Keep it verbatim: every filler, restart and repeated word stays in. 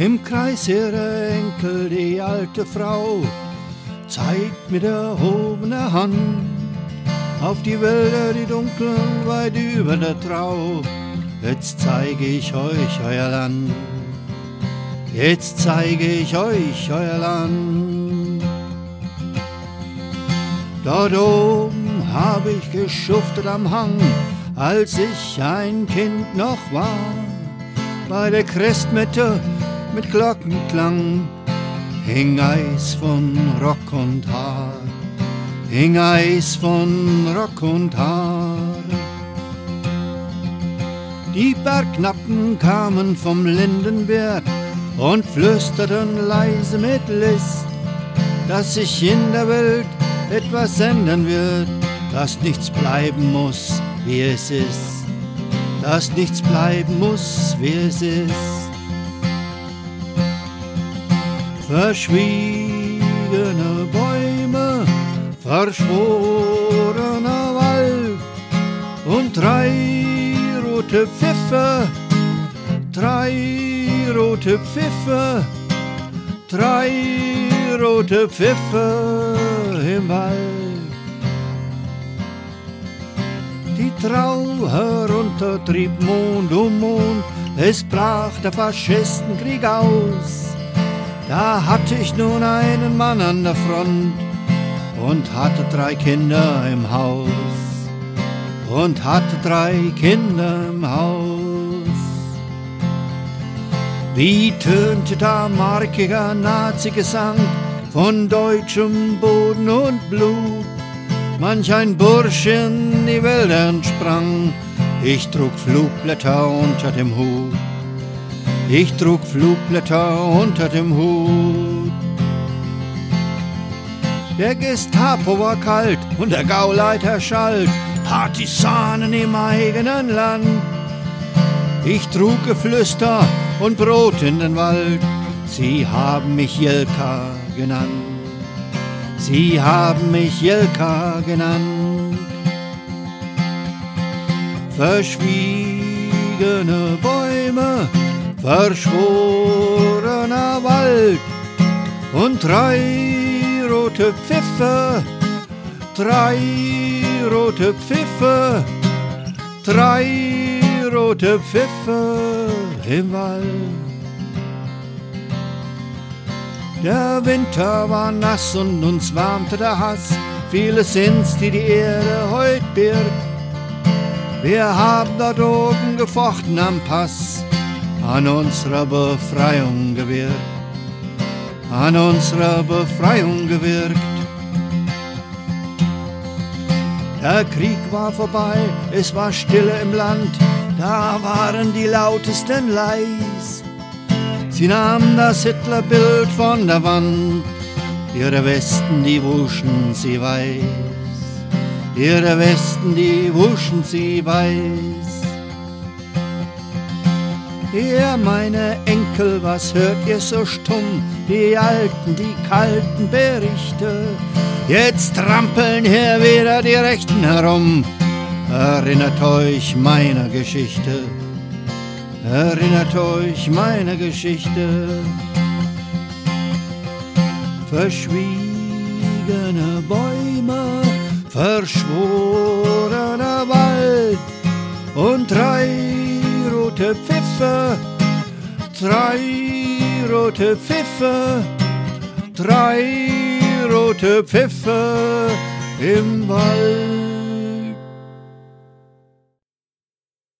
Im Kreis ihrer Enkel die alte Frau zeigt mit erhobener Hand auf die Wälder, die dunklen, weit über der Trau. Jetzt zeige ich euch euer Land, jetzt zeige ich euch euer Land. Dort oben hab ich geschuftet am Hang, als ich ein Kind noch war. Bei der Christmette mit Glockenklang hing Eis von Rock und Haar, hing Eis von Rock und Haar. Die Bergknappen kamen vom Lindenberg und flüsterten leise mit List, dass sich in der Welt etwas ändern wird, dass nichts bleiben muss, wie es ist, dass nichts bleiben muss, wie es ist. Verschwiegene Bäume, verschworener Wald und drei rote Pfiffe, drei rote Pfiffe, drei rote Pfiffe im Wald. Die Trau herunter trieb Mond um Mond, es brach der Faschistenkrieg aus. Da hatte ich nun einen Mann an der Front und hatte drei Kinder im Haus, und hatte drei Kinder im Haus. Wie tönte da markiger Nazi-Gesang von deutschem Boden und Blut. Manch ein Bursch in die Wälder entsprang, ich trug Flugblätter unter dem Hut. Ich trug Flugblätter unter dem Hut. Der Gestapo war kalt und der Gauleiter schalt, Partisanen im eigenen Land. Ich trug Geflüster und Brot in den Wald, sie haben mich Jelka genannt. Sie haben mich Jelka genannt. Verschwiegene Bäume, verschworener Wald und drei rote Pfiffe, drei rote Pfiffe, drei rote Pfiffe im Wald. Der Winter war nass und uns wärmte der Hass, viele sind's, die die Erde heut birgt. Wir haben dort oben gefochten am Pass, an unserer Befreiung gewirkt, an unserer Befreiung gewirkt. Der Krieg war vorbei, es war Stille im Land, da waren die Lautesten leis. Sie nahmen das Hitlerbild von der Wand, ihre Westen, die wuschen sie weiß, ihre Westen, die wuschen sie weiß. Ihr, meine Enkel, was hört ihr so stumm? Die alten, die kalten Berichte. Jetzt trampeln hier wieder die Rechten herum. Erinnert euch meiner Geschichte. Erinnert euch meiner Geschichte. Verschwiegene Bäume, verschworener Wald und drei rote Pfiffe, drei rote Pfiffe, drei rote Pfiffe im Wald.